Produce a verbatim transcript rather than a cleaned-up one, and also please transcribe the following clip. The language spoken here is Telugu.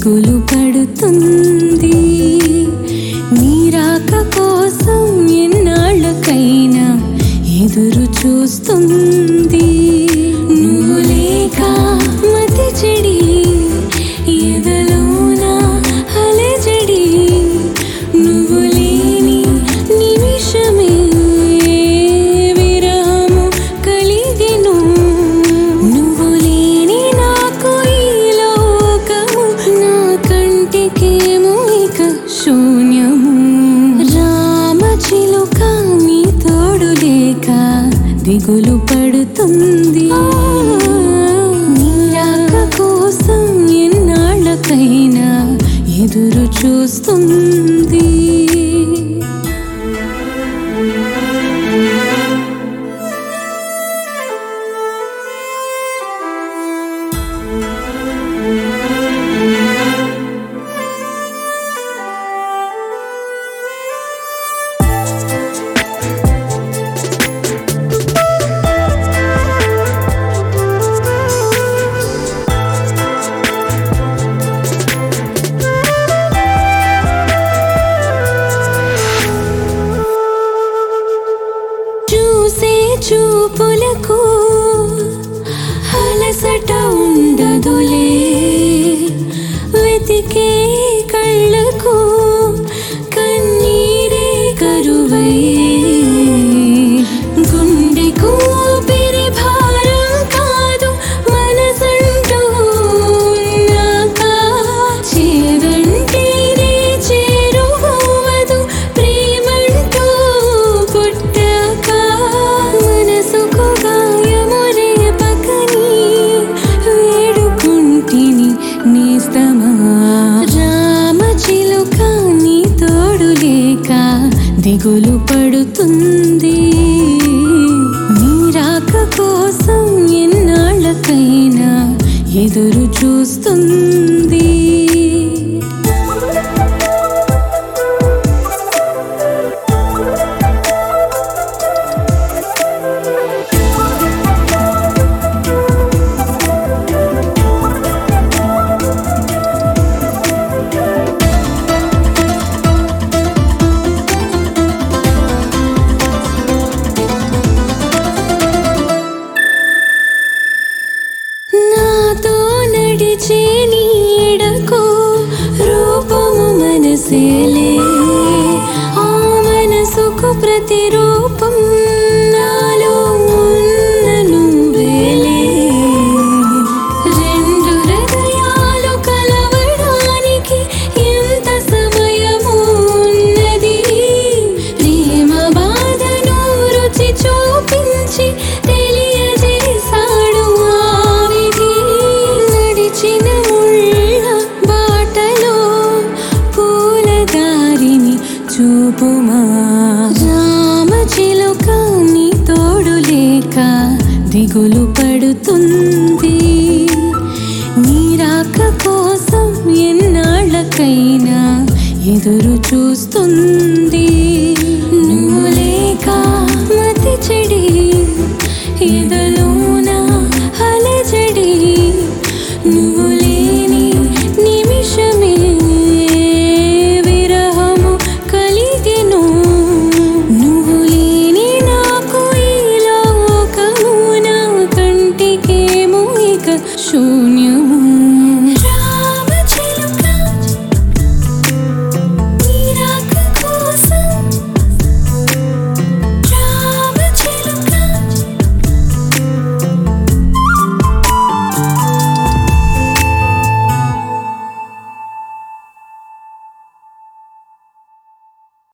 దిగులు పడుతుంది. నీ రాక కోసం ఎన్నాళ్ళకైనా ఎదురు చూస్తుంది. నువ్వు లేక మతి చెడి ఎదలోన అలజడి, నువ్వు లేని నిమిషమే విరహము కలిగెను. నువ్వు లేని నాకు ఈ లోకము నా కంటికేమో ఇక శూన్యము. రామ చిలుక నీ తోడు లేక దిగులు పడుతుంది. నీ రాక కోసం ఎన్నాళ్ళకైనా ఎదురు చూస్తుంది. చూపులకు అలసట ఉండదులే, వెతికే కళ్ళకు కన్నీరే కరువై, గుండెకు ఊపిరి భారం కాదు మనసంటూ ఉన్నాక, చేదంటేనే చేరువదు ప్రేమంటూ పుట్టాక, మనసుకు గాయమురే పకని వేడుకుంటిని నేస్తమా. రామ చిలుక నీ తోడు లేక దిగులు పడుతుంది. నీ రాక కోసం ఎన్నాళ్ళకైనా ఎదురు చూస్తుంది. నాతో నడిచే నీడకు రూపము మనసేలే, ఆ మనసుకు ప్రతిరూపం నాలో ఉన్న నువ్వేలే. రెండు హృదయాలు కలవడానికి ఎంత సమయము ఉన్నది, ప్రేమ బాధను రుచి చూపించి తెలియజేశాడు ఆ విధి. నడిచిన ముళ్ళ బాటలో పూల దారిని చూపుమా. రామ చిలుక నీ తోడు లేక దిగులు పడుతుంది. నీ రాక కోసం ఎన్నాళ్ళకైనా ఎదురు చూస్తుంది. నువ్వు లేక మతి చెడి ఎద